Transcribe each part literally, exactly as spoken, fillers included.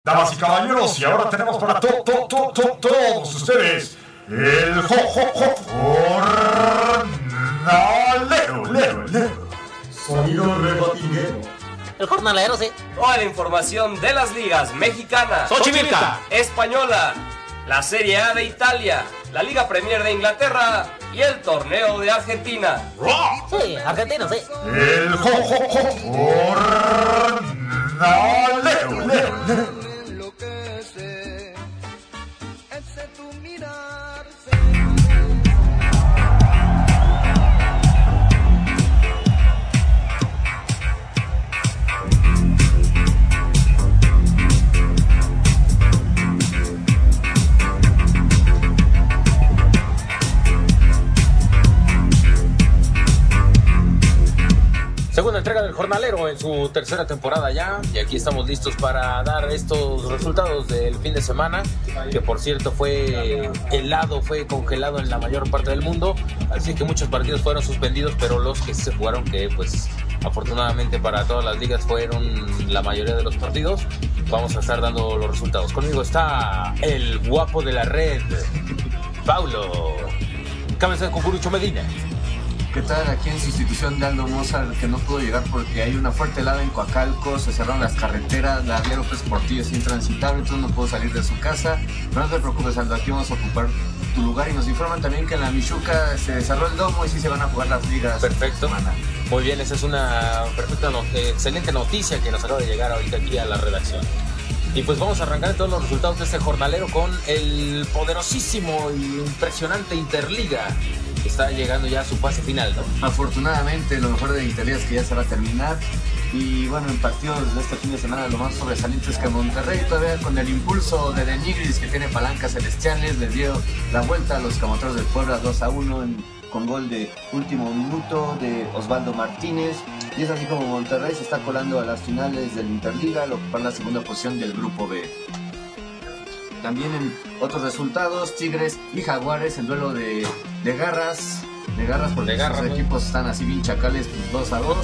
Damas y caballeros, y ahora tenemos para to, to, to, to, todos ustedes el jo, jo, jo, jornalero, lero, lero. Sonido rebatinguero. El jornalero, sí. Toda la información de las ligas mexicana, Xochimilca, española, la Serie A de Italia, la Liga Premier de Inglaterra y el torneo de Argentina. Sí, argentino, sí. El jo, jo, jo, jornalero, lero, lero. Segunda entrega del jornalero en su tercera temporada ya, y aquí estamos listos para dar estos resultados del fin de semana, que por cierto fue helado, fue congelado en la mayor parte del mundo, así que muchos partidos fueron suspendidos, pero los que se jugaron, que pues afortunadamente para todas las ligas fueron la mayoría de los partidos, vamos a estar dando los resultados. Conmigo está el guapo de la red, Paulo, cabeza de Cucurucho Medina. ¿Qué tal? Aquí en sustitución de Aldo Mozart, que no pudo llegar porque hay una fuerte helada en Coacalco, se cerraron las carreteras, la vía López Portillo es intransitable, entonces no pudo salir de su casa. Pero no te preocupes, Aldo, aquí vamos a ocupar tu lugar, y nos informan también que en la Michuca se cerró el domo y sí se van a jugar las ligas. Perfecto. Semana. Muy bien, esa es una perfecta, no, eh, excelente noticia que nos acaba de llegar ahorita aquí a la redacción. Y pues vamos a arrancar todos los resultados de este jornalero con el poderosísimo y impresionante Interliga, que está llegando ya a su fase final, ¿no? Afortunadamente, lo mejor de Interliga es que ya se va a terminar. Y bueno, en partidos de este fin de semana, lo más sobresaliente es que Monterrey, todavía con el impulso de Denigris, que tiene palancas celestiales, le dio la vuelta a los Camoteros del Puebla dos a uno en, con gol de último minuto de Osvaldo Martínez. Y es así como Monterrey se está colando a las finales del Interliga, al ocupar la segunda posición del Grupo B. También en otros resultados, Tigres y Jaguares en duelo de, de garras, de garras porque de garra, los ¿no? equipos están así bien chacales, pues dos a dos.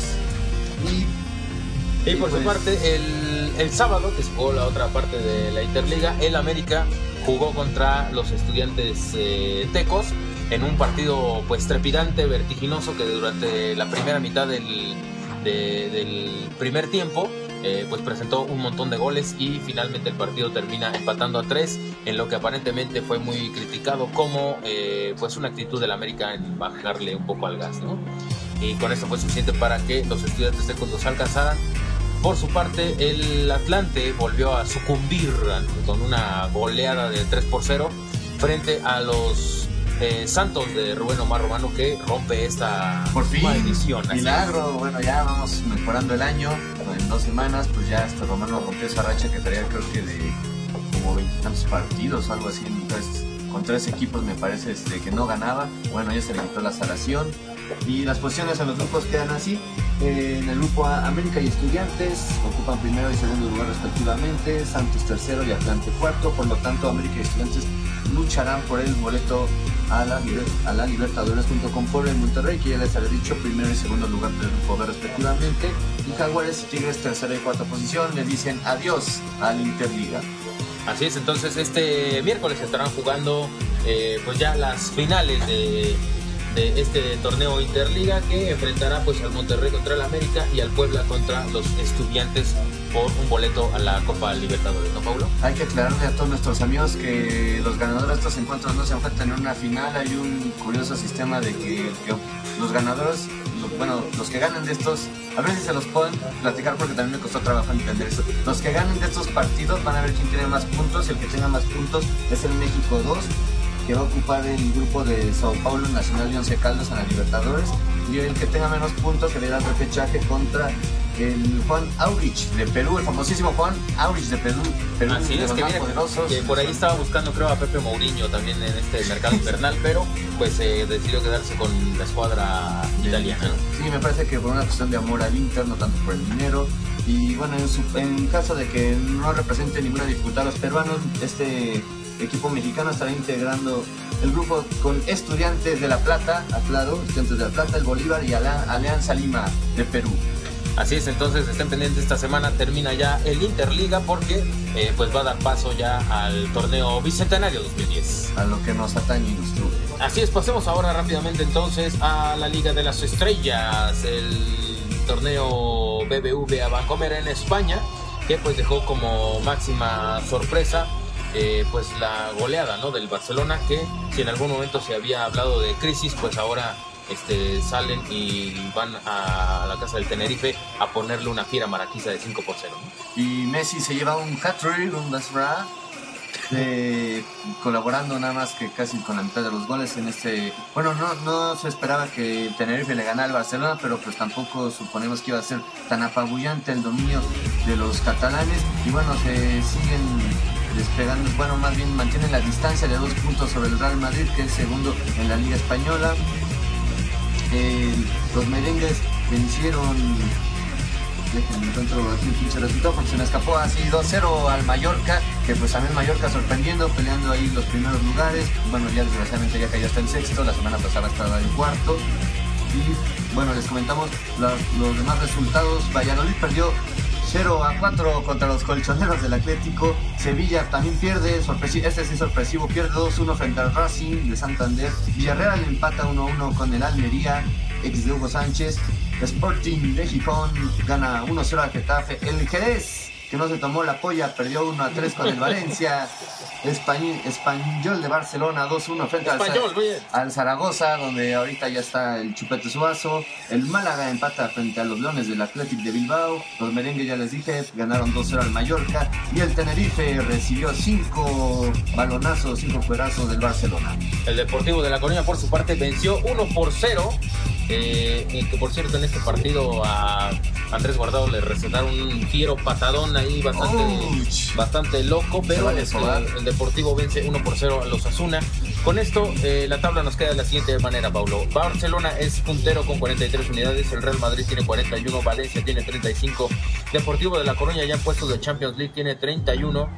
Y, Y por pues, su parte, el, el sábado, que se jugó la otra parte de la Interliga, el América jugó contra los Estudiantes eh, Tecos en un partido pues trepidante, vertiginoso, que durante la primera mitad del, de, del primer tiempo eh, pues presentó un montón de goles, y finalmente el partido termina empatando a tres, en lo que aparentemente fue muy criticado como eh, pues una actitud del América en bajarle un poco al gas, ¿no? Y con esto fue suficiente para que los Estudiantes Tecos los alcanzaran. Por su parte, el Atlante volvió a sucumbir con una goleada de tres por cero frente a los eh, Santos de Rubén Omar Romano, que rompe esta por fin, maldición. milagro. Bueno, ya vamos mejorando el año. En dos semanas, pues ya este Romano rompió esa racha que traía, creo que de como veintitantos partidos, algo así. Entonces, con tres equipos me parece este, que no ganaba. Bueno, ya se le quitó la salación. Y las posiciones en los grupos quedan así. Eh, en el grupo A, América y Estudiantes ocupan primero y segundo lugar respectivamente, Santos tercero y Atlante cuarto. Por lo tanto, América y Estudiantes lucharán por el boleto a la, a la Libertadores junto con Puebla y Monterrey, que ya les había dicho, primero y segundo lugar del grupo B respectivamente. Y Jaguares y Tigres, tercera y cuarta posición, le dicen adiós al Interliga. Así es, entonces este miércoles estarán jugando eh, pues ya las finales de, de este torneo Interliga, que enfrentará pues al Monterrey contra el América y al Puebla contra los Estudiantes por un boleto a la Copa Libertadores, ¿no, Paulo? Hay que aclararle a todos nuestros amigos que los ganadores de estos encuentros no se enfrentan en una final. Hay un curioso sistema de que, que los ganadores, los, bueno, los que ganen de estos, a ver si se los pueden platicar porque también me costó trabajo entender eso. Los que ganen de estos partidos van a ver quién tiene más puntos, y el que tenga más puntos es el México dos, que va a ocupar el grupo de Sao Paulo, Nacional y Once Caldas en la Libertadores, y el que tenga menos puntos se le da el repechaje contra el Juan Aurich de Perú, el famosísimo Juan Aurich de Perú, Perú Así de es, los que, más mira, poderosos. que por ahí estaba buscando, creo, a Pepe Mourinho también en este mercado invernal, pero pues eh, decidió quedarse con la escuadra italiana, ¿no? Sí, me parece que por una cuestión de amor al Inter, no tanto por el dinero. Y bueno, en, su, en caso de que no represente ninguna dificultad a los peruanos, este equipo mexicano estará integrando el grupo con Estudiantes de La Plata, aclaro, Estudiantes de La Plata, el Bolívar y Alianza Lima de Perú. Así es, entonces estén pendientes, esta semana termina ya el Interliga porque eh, pues va a dar paso ya al torneo Bicentenario dos mil diez. A lo que nos atañe y nos truje. Así es, pasemos ahora rápidamente entonces a la Liga de las Estrellas, el torneo B B V A Bancomer en España, que pues dejó como máxima sorpresa eh, pues la goleada, ¿no?, del Barcelona, que si en algún momento se había hablado de crisis, pues ahora este, salen y van a la casa del Tenerife a ponerle una fiera maraquiza de cinco por cero, ¿no? Y Messi se lleva un hat-trick, un basra, eh, colaborando nada más que casi con la mitad de los goles en este... Bueno, no, no se esperaba que Tenerife le ganara al Barcelona, pero pues tampoco suponemos que iba a ser tan apabullante el dominio de los catalanes. Y bueno, se siguen despegando, bueno, más bien mantienen la distancia de dos puntos sobre el Real Madrid, que es segundo en la Liga Española. Eh, los merengues vencieron, déjenme encuentro aquí el pinche resultado porque se me escapó, así dos cero al Mallorca, que pues también Mallorca sorprendiendo, peleando ahí los primeros lugares. Bueno, ya desgraciadamente ya cayó hasta el sexto, la semana pasada estaba en cuarto. Y bueno, les comentamos los, los demás resultados. Valladolid perdió cero a cuatro contra los colchoneros del Atlético. Sevilla también pierde, sorpresivo, este sí sorpresivo, pierde dos uno frente al Racing de Santander. Villarreal empata uno uno con el Almería, ex de Hugo Sánchez. Sporting de Gijón gana uno cero al Getafe. El Jerez, que no se tomó la polla, perdió uno a tres con el Valencia. Español, Español de Barcelona dos uno frente al, al Zaragoza, donde ahorita ya está el Chupete Suazo. El Málaga empata frente a los Leones del Athletic de Bilbao. Los merengues, ya les dije, ganaron dos cero al Mallorca. Y el Tenerife recibió cinco balonazos, cinco fuerazos del Barcelona. El Deportivo de La Coruña, por su parte, venció uno por cero. Eh, y que por cierto en este partido a Andrés Guardado le recetaron un fiero patadón ahí bastante, Ouch. bastante loco, pero vale este, el Deportivo vence uno por cero a los Osasuna. Con esto eh, la tabla nos queda de la siguiente manera, Paulo. Barcelona es puntero con cuarenta y tres unidades, el Real Madrid tiene cuarenta y uno, Valencia tiene treinta y cinco, Deportivo de La Coruña ya en puestos de Champions League tiene treinta y uno.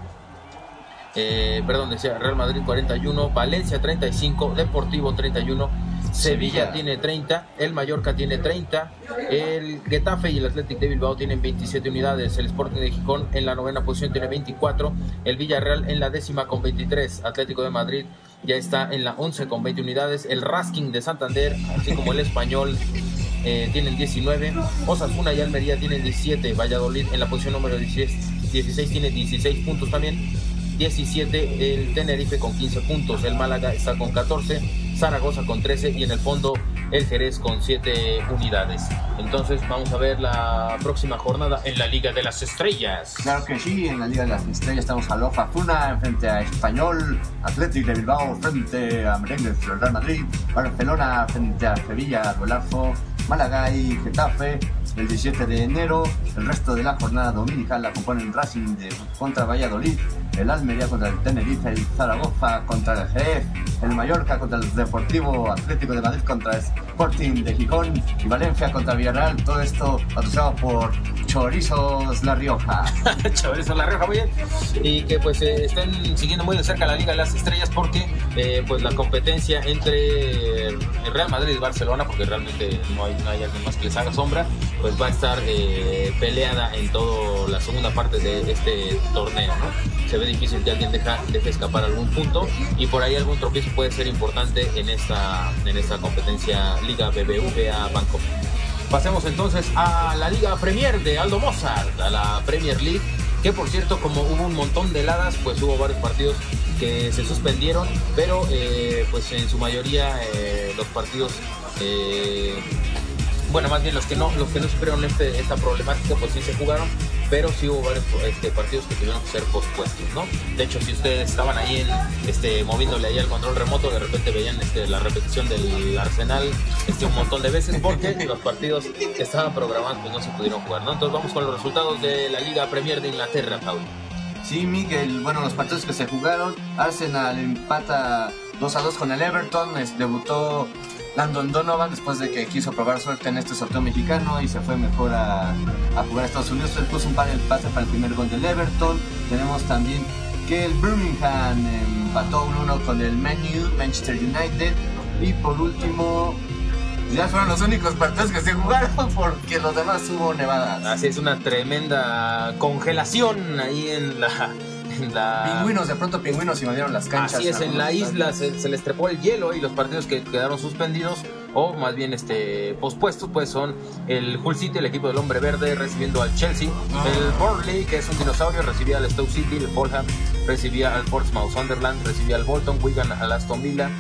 Eh, perdón, decía Real Madrid cuarenta y uno, Valencia treinta y cinco, Deportivo treinta y uno, Sevilla, Sevilla tiene treinta, el Mallorca tiene treinta, el Getafe y el Athletic de Bilbao tienen veintisiete unidades, el Sporting de Gijón en la novena posición tiene veinticuatro, el Villarreal en la décima con veintitrés, Atlético de Madrid ya está en la once con veinte unidades, el Racing de Santander, así como el Español, eh, tienen diecinueve, Osasuna y Almería tienen diecisiete, Valladolid en la posición número dieciséis, dieciséis tiene dieciséis puntos también, diecisiete el Tenerife con quince puntos, el Málaga está con catorce, Zaragoza con trece y en el fondo el Jerez con siete unidades. Entonces vamos a ver la próxima jornada en la Liga de las Estrellas. Claro que sí, en la Liga de las Estrellas estamos a Osasuna frente a Español, Athletic de Bilbao frente a Merengues del Real Madrid, Barcelona frente a Sevilla, Golazo, Málaga y Getafe. El diecisiete de enero, el resto de la jornada dominical la componen Racing de, contra Valladolid, el Almería contra el Tenerife, el Zaragoza contra el Jerez, el Mallorca contra el Deportivo Atlético de Madrid contra el Sporting de Gijón y Valencia contra Villarreal. Todo esto patrocinado por Chorizos La Rioja. Chorizos La Rioja, muy bien. Y que pues eh, estén siguiendo muy de cerca la Liga de las Estrellas porque eh, pues la competencia entre el Real Madrid y Barcelona, porque realmente no hay, no hay alguien más que les haga sombra, pues va a estar eh, peleada en toda la segunda parte de este torneo, ¿no? Se ve difícil que alguien deja, deje escapar algún punto y por ahí algún tropiezo puede ser importante en esta, en esta competencia Liga B B V A Banco. Pasemos entonces a la Liga Premier de Aldo Mozart, a la Premier League, que por cierto, como hubo un montón de heladas, pues hubo varios partidos que se suspendieron, pero eh, pues en su mayoría eh, los partidos... Eh, Bueno, más bien los que no los que no sufrieron este, esta problemática, pues sí se jugaron, pero sí hubo varios este, partidos que tuvieron que ser pospuestos, ¿no? De hecho, si ustedes estaban ahí en, este, moviéndole ahí al control remoto, de repente veían este, la repetición del Arsenal este, un montón de veces, porque los partidos que estaban programados pues no se pudieron jugar, ¿no? Entonces vamos con los resultados de la Liga Premier de Inglaterra, Paulo. Sí, Miguel, bueno, los partidos que se jugaron, Arsenal empata dos a dos con el Everton, es, debutó Landon Donovan después de que quiso probar suerte en este sorteo mexicano y se fue mejor a, a jugar a Estados Unidos. Él puso un par de pase para el primer gol del Everton. Tenemos también que el Birmingham empató uno uno con el Man U, Manchester United. Y por último, Ya fueron los únicos partidos que se jugaron porque los demás hubo nevadas. Así es, una tremenda congelación ahí en la... La... Pingüinos, de pronto pingüinos invadieron las canchas. Así es, en la isla se, se les trepó el hielo y los partidos que quedaron suspendidos o más bien este pospuestos pues son el Hull City, el equipo del hombre verde, recibiendo al Chelsea. Oh. El Burnley, que es un dinosaurio, recibía al Stoke City. El Fulham recibía al Portsmouth Sunderland, recibía al Bolton. Wigan al Aston Villa.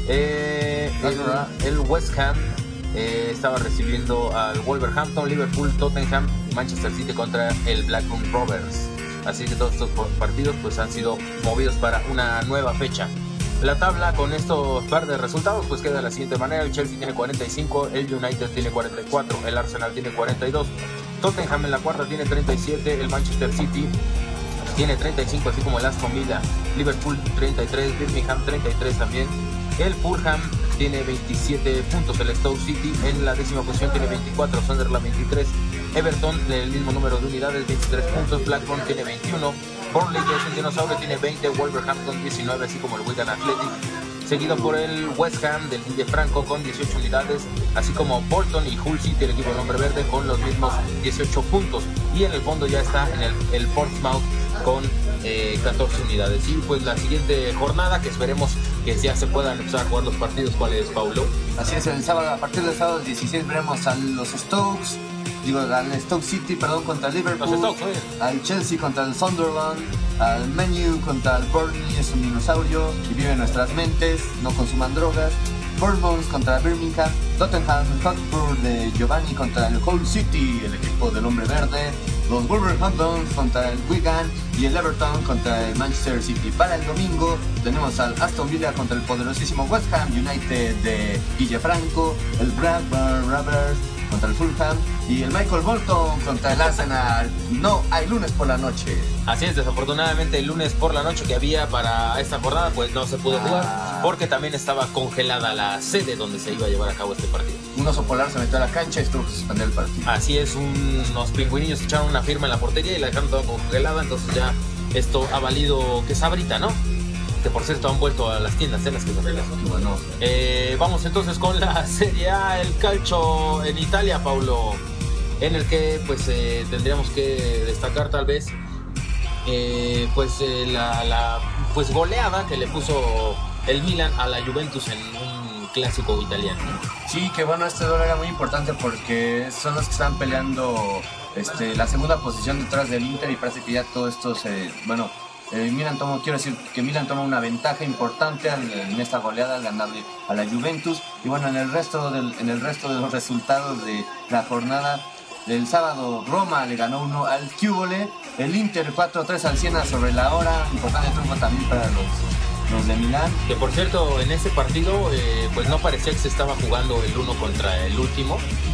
eh, el, el West Ham eh, estaba recibiendo al Wolverhampton. Liverpool, Tottenham, Manchester City contra el Blackburn Rovers. Así que todos estos partidos pues han sido movidos para una nueva fecha. La tabla con estos par de resultados pues queda de la siguiente manera: el Chelsea tiene cuarenta y cinco, el United tiene cuarenta y cuatro, el Arsenal tiene cuarenta y dos, Tottenham en la cuarta tiene treinta y siete, el Manchester City tiene treinta y cinco, así como el Aston Villa, Liverpool treinta y tres, Birmingham treinta y tres también, el Fulham tiene veintisiete puntos, el Stoke City en la décima posición tiene veinticuatro, Sunderland veintitrés, Everton el mismo número de unidades, veintitrés puntos, Blackburn tiene veintiuno, Burnley, que es un dinosaurio, tiene veinte, Wolverhampton diecinueve, así como el Wigan Athletic, seguido por el West Ham del Guille Franco con dieciocho unidades, así como Bolton y Hull City, el equipo del hombre verde, con los mismos dieciocho puntos, y en el fondo ya está en el, el Portsmouth con eh, catorce unidades. Y pues la siguiente jornada, que esperemos que ya se puedan empezar a jugar los partidos. ¿Cuál es, Paulo? Así es, el sábado, a partir del sábado dieciséis veremos a los Stokes, digo, al Stoke City, perdón, contra el Liverpool, Stokes, al Chelsea contra el Sunderland, al Man U contra el Burnley, es un dinosaurio y vive en nuestras mentes, no consuman drogas. Bournemouth contra Birmingham, Tottenham Hotspur de Giovanni contra el Hull City, el equipo del hombre verde, los Wolverhampton contra el Wigan y el Everton contra el Manchester City. Para el domingo tenemos al Aston Villa contra el poderosísimo West Ham United de Guille Franco, el Blackburn Rovers contra el Fulham y el Michael Bolton contra el Arsenal. No hay lunes por la noche. Así es, desafortunadamente el lunes por la noche que había para esta jornada pues no se pudo ah. jugar porque también estaba congelada la sede donde se iba a llevar a cabo este partido. Un oso polar se metió a la cancha y tuvo que suspender el partido. Así es, un, unos pingüinillos echaron una firma en la portería y la dejaron toda congelada, entonces ya esto ha valido que sabrita, ¿no? Que por cierto han vuelto a las tiendas, ¿eh? Las que bueno. eh, Vamos entonces con la Serie A, el calcio en Italia, Paulo, en el que pues eh, tendríamos que destacar tal vez eh, pues eh, la, la pues goleada que le puso el Milan a la Juventus en un clásico italiano. Sí, que bueno, este duelo era muy importante porque son los que están peleando este, la segunda posición detrás del Inter y parece que ya todo esto se, bueno, Eh, Milan tomó, quiero decir que Milan toma una ventaja importante al, en esta goleada al ganarle a la Juventus. Y bueno, en el resto del, en el resto de los resultados de la jornada del sábado, Roma le ganó uno al Cúbole, el Inter cuatro tres al Siena sobre la hora, importante triunfo también para los, los de Milán. Que por cierto, en ese partido eh, pues no parecía que se estaba jugando el uno contra el último.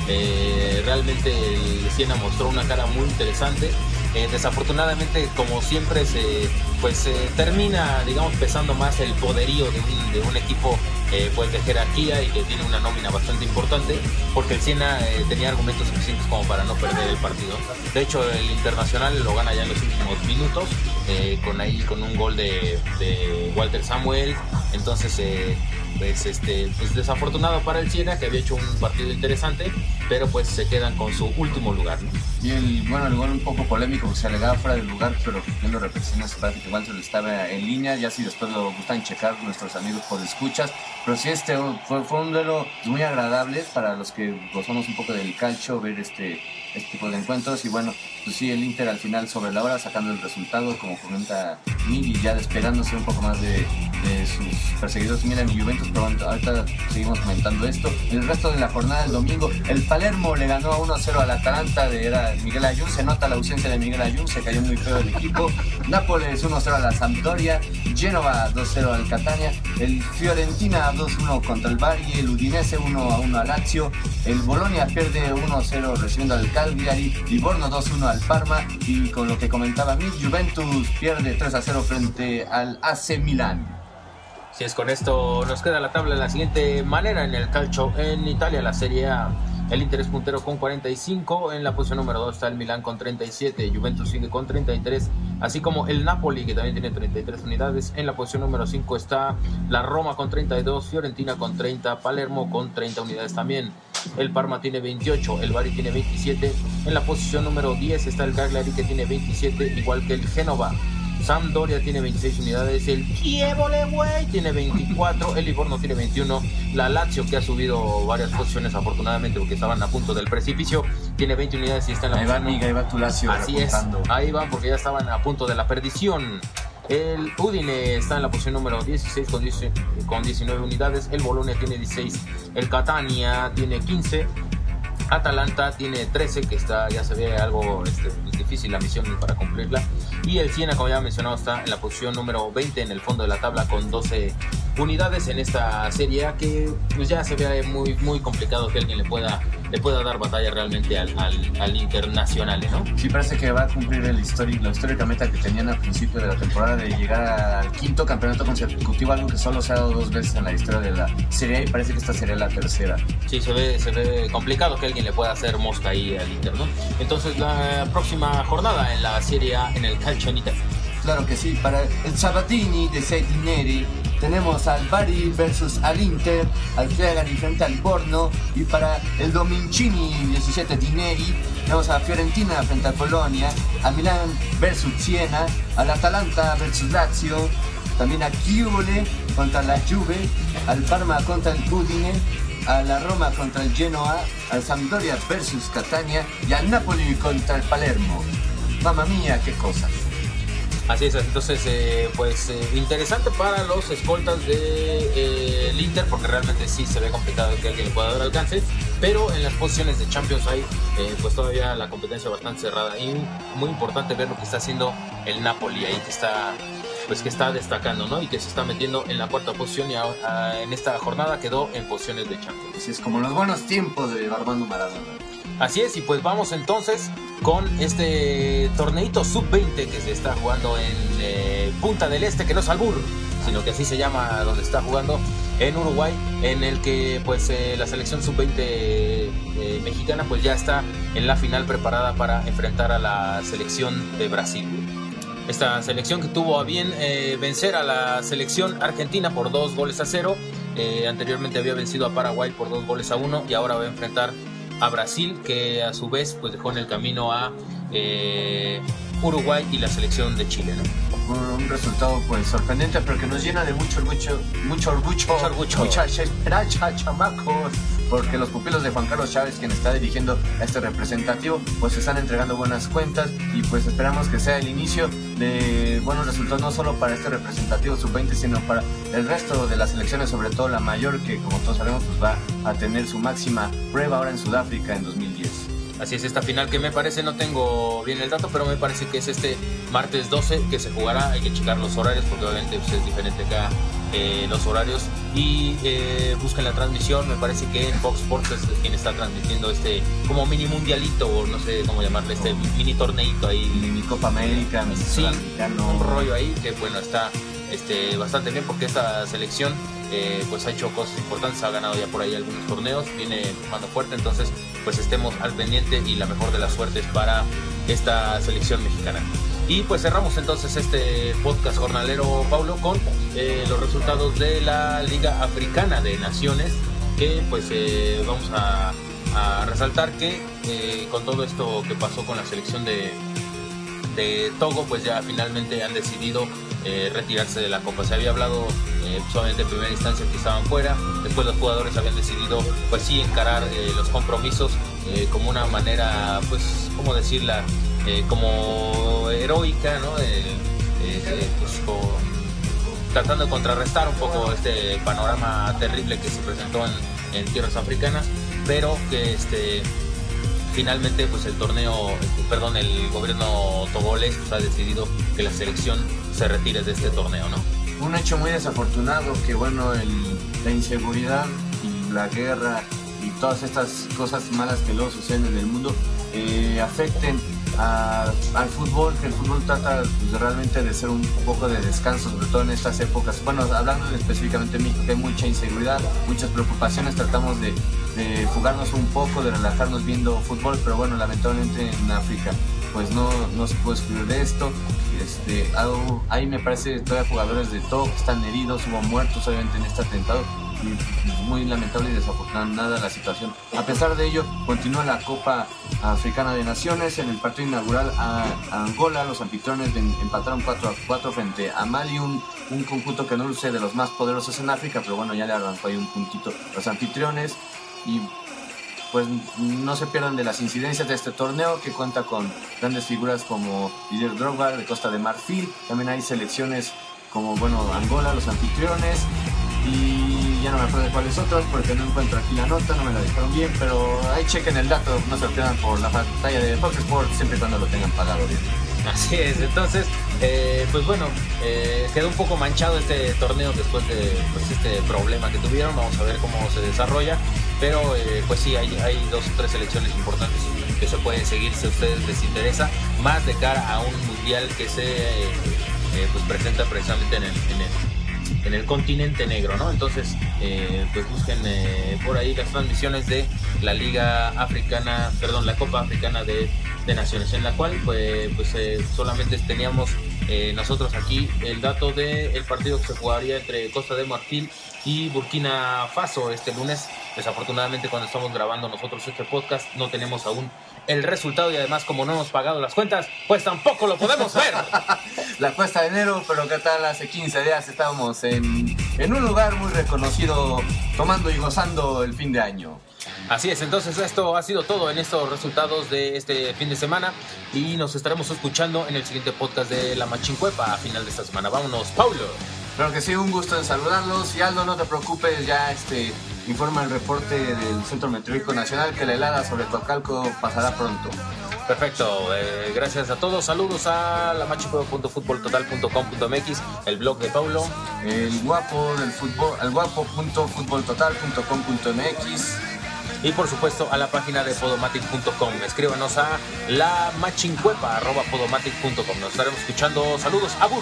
Eh, realmente el Siena mostró una cara muy interesante. Eh, desafortunadamente, como siempre, se pues se termina, digamos, pesando más el poderío de un, de un equipo eh, pues de jerarquía y que tiene una nómina bastante importante, porque el Siena eh, tenía argumentos suficientes como para no perder el partido. De hecho, el Internacional lo gana ya en los últimos minutos, eh, con ahí con un gol de, de Walter Samuel. Entonces, eh, pues este pues desafortunado para el Siena, que había hecho un partido interesante, pero pues se quedan con su último lugar, ¿no? Y el, bueno, el gol un poco polémico porque se alegaba fuera del lugar, pero viendo repeticiones parece que Walter estaba en línea, ya si después lo gustan checar nuestros amigos por escuchas, pero sí este fue, fue un duelo muy agradable para los que gozamos un poco del calcio, ver este, este tipo de encuentros. Y bueno, pues sí, el Inter al final sobre la hora sacando el resultado, como comenta Mil, y ya despegándose un poco más de, de sus perseguidores Milan y Juventus, pero ahorita seguimos comentando esto. El resto de la jornada del domingo, el Palermo le ganó uno a cero al Atalanta de era Miguel Ayun, se nota la ausencia de Miguel Ayun, se cayó muy feo el equipo. Nápoles uno a cero a la Sampdoria, Génova dos a cero al Catania, el Fiorentina dos a uno contra el Bari, el Udinese uno a uno al Lazio, el Bolonia pierde uno a cero recibiendo al Cagliari, Livorno dos a uno al Parma, y con lo que comentaba Mil, Juventus pierde tres a cero frente al A C Milán. Si es, con esto nos queda la tabla de la siguiente manera en el calcio en Italia, la Serie A. El Inter es puntero con cuarenta y cinco, en la posición número dos está el Milán con treinta y siete, Juventus sigue con treinta y tres, así como el Napoli, que también tiene treinta y tres unidades. En la posición número cinco está la Roma con treinta y dos, Fiorentina con treinta, Palermo con treinta unidades también. el Parma tiene veintiocho, el Bari tiene veintisiete. En la posición número diez está el Cagliari, que tiene veintisiete, igual que el Génova. Sampdoria tiene veintiséis unidades, el Chievo Leguey tiene veinticuatro, el Livorno tiene veintiuno, la Lazio, que ha subido varias posiciones afortunadamente porque estaban a punto del precipicio, tiene veinte unidades y está en la ahí va, posición. amiga, ahí va tu Lazio. Así repuntando. es, ahí van porque ya estaban a punto de la perdición. El Udine está en la posición número dieciséis con, diez, con diecinueve unidades, el Bologna tiene dieciséis, el Catania tiene quince, Atalanta tiene trece, que está, ya se ve algo este, difícil la misión para cumplirla, y el Siena, como ya mencionado, está en la posición número veinte en el fondo de la tabla con doce unidades en esta serie A, que pues ya se ve muy, muy complicado que alguien le pueda, le pueda dar batalla realmente al, al, al Internacional, ¿no? Sí, parece que va a cumplir el histórico, la histórica meta que tenían al principio de la temporada de llegar al quinto campeonato consecutivo, algo que solo se ha dado dos veces en la historia de la Serie A, y parece que esta sería la tercera. Sí, se ve, se ve complicado que alguien le pueda hacer mosca ahí al Inter, ¿no? Entonces, la próxima jornada en la Serie A en el calcio en Italia. Claro que sí, para el Sabatini de sei Neri tenemos al Bari versus al Inter, al Cagliari frente al Livorno, y para el Dominicini diecisiete Dineri tenemos a Fiorentina frente al Polonia, a Milán versus Siena, al Atalanta versus Lazio, también a Chievole contra la Juve, al Parma contra el Udine, a la Roma contra el Genoa, al Sampdoria versus Catania y al Napoli contra el Palermo. Mamma mía, qué cosas. Así es, entonces eh, pues eh, interesante para los escoltas del de, eh, Inter, porque realmente sí se ve complicado que alguien le pueda dar alcance, pero en las posiciones de Champions hay eh, pues todavía la competencia bastante cerrada, y muy importante ver lo que está haciendo el Napoli ahí, que está pues que está destacando, ¿no? Y que se está metiendo en la cuarta posición, y ahora, en esta jornada quedó en posiciones de Champions. Así es, como los buenos tiempos de Armando Maradona. Así es, y pues vamos entonces con este torneito sub veinte que se está jugando en eh, Punta del Este, que no es albur, sino que así se llama donde está jugando, en Uruguay, en el que pues eh, la selección sub veinte eh, mexicana pues ya está en la final preparada para enfrentar a la selección de Brasil. Esta selección que tuvo a bien eh, vencer a la selección argentina por dos goles a cero, eh, anteriormente había vencido a Paraguay por dos goles a uno, y ahora va a enfrentar a Brasil, que a su vez pues dejó en el camino a eh, Uruguay y la selección de Chile, ¿no? Un resultado pues sorprendente, pero que nos llena de mucho orgullo, mucho orgullo, mucho orgullo. mucha esperanza, chamacos, porque los pupilos de Juan Carlos Chávez, quien está dirigiendo a este representativo, pues están entregando buenas cuentas, y pues esperamos que sea el inicio de buenos resultados, no solo para este representativo sub veinte, sino para el resto de las selecciones, sobre todo la mayor, que como todos sabemos pues va a tener su máxima prueba ahora en Sudáfrica en dos mil diez. Así es, esta final que me parece, no tengo bien el dato, pero me parece que es este martes doce que se jugará. Hay que checar los horarios porque obviamente pues, es diferente acá eh, los horarios, y eh, busquen la transmisión. Me parece que en Fox Sports es quien está transmitiendo este como mini mundialito, o no sé cómo llamarle, este mini torneito ahí, mini Copa América, mini sí, Sudamericano, un rollo ahí que bueno, está este, bastante bien, porque esta selección eh, pues ha hecho cosas importantes, ha ganado ya por ahí algunos torneos, viene jugando fuerte, entonces pues estemos al pendiente, y la mejor de las suertes para esta selección mexicana. Y pues cerramos entonces este podcast jornalero, Paulo, con eh, los resultados de la Liga Africana de Naciones, que pues eh, vamos a, a resaltar que eh, con todo esto que pasó con la selección de, de Togo, pues ya finalmente han decidido eh, retirarse de la Copa. Se había hablado eh, solamente en primera instancia que estaban fuera, después los jugadores habían decidido pues sí encarar eh, los compromisos eh, como una manera, pues, ¿cómo decirla? Eh, como heroica, ¿no? Eh, eh, pues, con, tratando de contrarrestar un poco este panorama terrible que se presentó en, en tierras africanas, pero que este finalmente pues el torneo, perdón, el gobierno togolés pues, ha decidido que la selección se retire de este torneo, ¿no? Un hecho muy desafortunado, que bueno, el, la inseguridad y la guerra y todas estas cosas malas que luego suceden en el mundo eh, afecten a, al fútbol, que el fútbol trata pues, realmente de ser un poco de descanso, sobre todo en estas épocas. Bueno, hablando específicamente de México, que hay mucha inseguridad, muchas preocupaciones, tratamos de, de fugarnos un poco, de relajarnos viendo fútbol, pero bueno, lamentablemente en África pues no, no se puede excluir de esto. Este, ahí me parece todavía jugadores de todo que están heridos, hubo muertos obviamente en este atentado, y muy lamentable y desafortunada la situación. A pesar de ello, continúa la Copa Africana de Naciones. En el partido inaugural a, a Angola, los anfitriones ven, empataron cuatro a cuatro frente a Mali, un, un conjunto que no luce de los más poderosos en África, pero bueno, ya le arrancó ahí un puntito los anfitriones. Y pues no se pierdan de las incidencias de este torneo, que cuenta con grandes figuras como Didier Drogba de Costa de Marfil. También hay selecciones como, bueno, Angola, los anfitriones, y ya no me acuerdo de cuáles otras porque no encuentro aquí la nota, no me la dejaron bien, pero ahí chequen el dato, no se lo pierdan por la pantalla de Fox Sports, siempre y cuando lo tengan pagado bien. Así es, entonces, eh, pues bueno, eh, quedó un poco manchado este torneo después de pues, este problema que tuvieron. Vamos a ver cómo se desarrolla, pero eh, pues sí, hay, hay dos o tres selecciones importantes que se pueden seguir si a ustedes les interesa, más de cara a un mundial que se eh, eh, pues presenta precisamente en el, en el, en el continente negro, ¿no? Entonces, eh, pues busquen eh, por ahí las transmisiones de la Liga Africana, perdón, la Copa Africana de, de Naciones, en la cual pues, pues eh, solamente teníamos eh, nosotros aquí el dato del partido que se jugaría entre Costa de Marfil y Burkina Faso este lunes. Desafortunadamente, cuando estamos grabando nosotros este podcast, no tenemos aún el resultado, y además, como no hemos pagado las cuentas, pues tampoco lo podemos ver. La cuesta de enero, pero ¿qué tal? Hace quince días estábamos en, en un lugar muy reconocido, tomando y gozando el fin de año. Así es, entonces esto ha sido todo en estos resultados de este fin de semana, y nos estaremos escuchando en el siguiente podcast de La Machincuepa a final de esta semana. Vámonos, Paulo. Claro que sí, un gusto en saludarlos. Y Aldo, no te preocupes, ya este informa el reporte del Centro Meteorológico Nacional que la helada sobre Coacalco pasará pronto. Perfecto, eh, gracias a todos. Saludos a la machincuepa punto futbol total punto com punto m x, el blog de Paulo, el guapo del fútbol, el guapo punto futbol total punto com punto m x, y por supuesto a la página de podomatic punto com. Escríbanos a la machincuepa arroba podomatic punto com. Nos estaremos escuchando. Saludos, abur.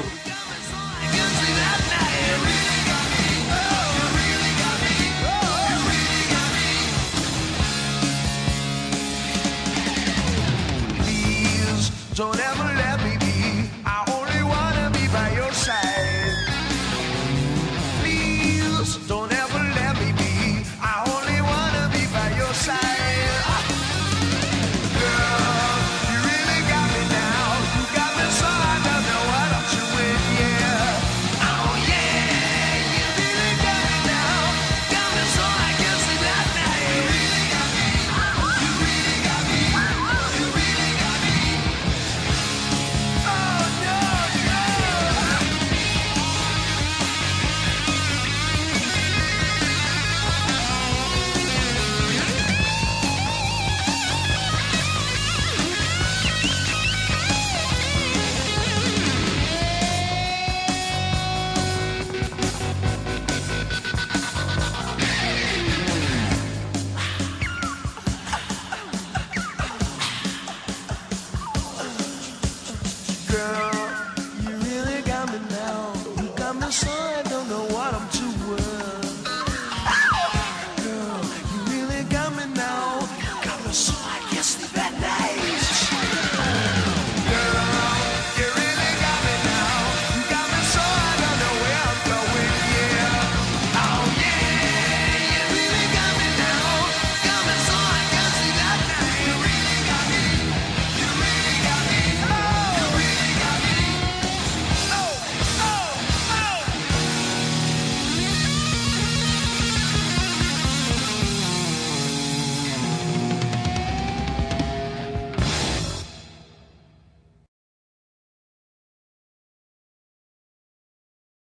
Don't ever let me be. I only wanna be by your side. Please, don't ever let me be. I only wanna be by your side. Girl, you really got me now. You got me so I don't know what I'm doing, yeah. Oh yeah, you really got me now. Got me so I can't sleep at night. You really got me. You really got me. You really got me. Girl, you really got me now. You got me so I don't know what I'm doing.